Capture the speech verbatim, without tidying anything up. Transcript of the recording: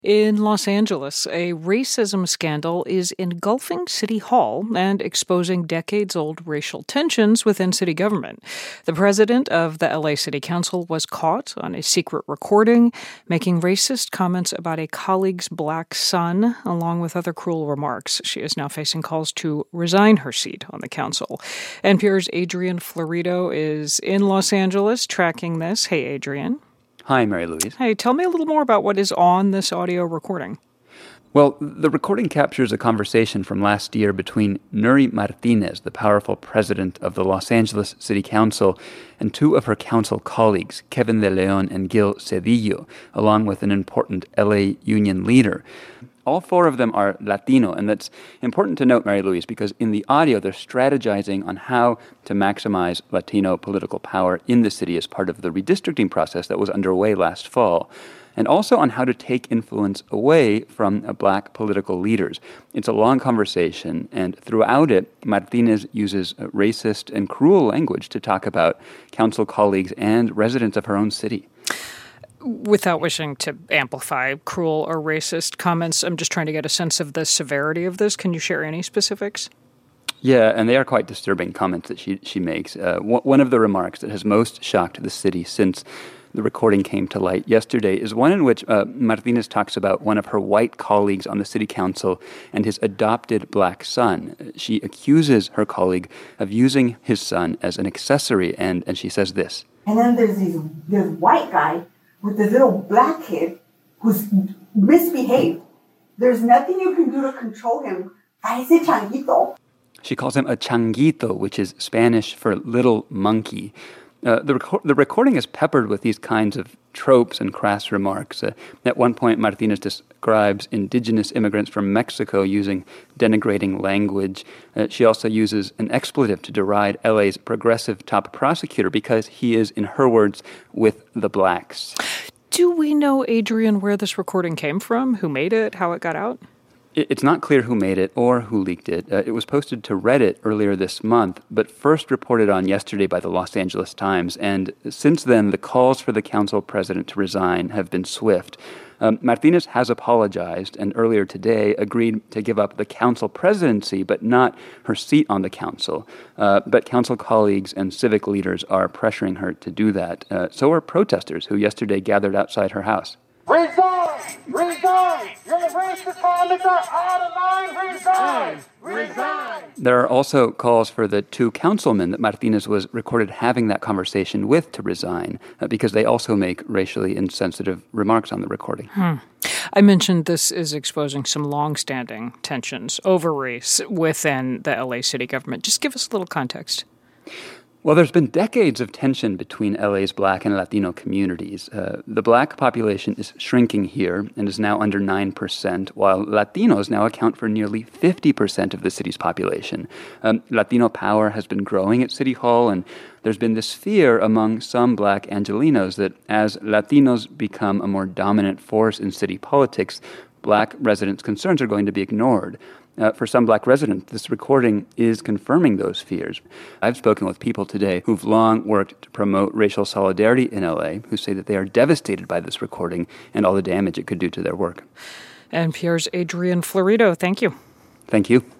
In Los Angeles, a racism scandal is engulfing City Hall and exposing decades-old racial tensions within city government. The president of the L A City Council was caught on a secret recording, making racist comments about a colleague's black son, along with other cruel remarks. She is now facing calls to resign her seat on the council. N P R's Adrian Florido is in Los Angeles tracking this. Hey, Adrian. Hi, Mary Louise. Hey, tell me a little more about what is on this audio recording. Well, the recording captures a conversation from last year between Nury Martinez, the powerful president of the Los Angeles City Council, and two of her council colleagues, Kevin De Leon and Gil Cedillo, along with an important L A union leader. All four of them are Latino, and that's important to note, Mary Louise, because in the audio they're strategizing on how to maximize Latino political power in the city as part of the redistricting process that was underway last fall, and also on how to take influence away from uh, black political leaders. It's a long conversation, and throughout it, Martinez uses uh, racist and cruel language to talk about council colleagues and residents of her own city. Without wishing to amplify cruel or racist comments, I'm just trying to get a sense of the severity of this. Can you share any specifics? Yeah, and they are quite disturbing comments that she she makes. Uh, one of the remarks that has most shocked the city since the recording came to light yesterday is one in which uh, Martinez talks about one of her white colleagues on the city council and his adopted black son. She accuses her colleague of using his son as an accessory, and, and she says this. And then there's this, this white guy with this little black kid who's misbehaved. There's nothing you can do to control him. Parece changuito. She calls him a changuito, which is Spanish for little monkey. Uh, the, reco- the recording is peppered with these kinds of tropes and crass remarks. Uh, at one point, Martinez describes indigenous immigrants from Mexico using denigrating language. Uh, she also uses an expletive to deride L A's progressive top prosecutor because he is, in her words, with the blacks. Do we know, Adrian, where this recording came from, who made it, how it got out? It's not clear who made it or who leaked it. Uh, it was posted to Reddit earlier this month, but first reported on yesterday by the Los Angeles Times. And since then, the calls for the council president to resign have been swift. Um, Martinez has apologized and earlier today agreed to give up the council presidency, but not her seat on the council. Uh, but council colleagues and civic leaders are pressuring her to do that. Uh, so are protesters who yesterday gathered outside her house. Resign! Resign! You're racist comments are out of line! Resign! Resign! There are also calls for the two councilmen that Martinez was recorded having that conversation with to resign uh, because they also make racially insensitive remarks on the recording. Hmm. I mentioned this is exposing some long-standing tensions over race within the L A city government. Just give us a little context. Well, there's been decades of tension between L A's black and Latino communities. Uh, the black population is shrinking here and is now under nine percent, while Latinos now account for nearly fifty percent of the city's population. Um, Latino power has been growing at City Hall, and there's been this fear among some black Angelenos that as Latinos become a more dominant force in city politics, black residents' concerns are going to be ignored. Uh, for some black residents, this recording is confirming those fears. I've spoken with people today who've long worked to promote racial solidarity in L A, who say that they are devastated by this recording and all the damage it could do to their work. N P R's Adrian Florido, thank you. Thank you.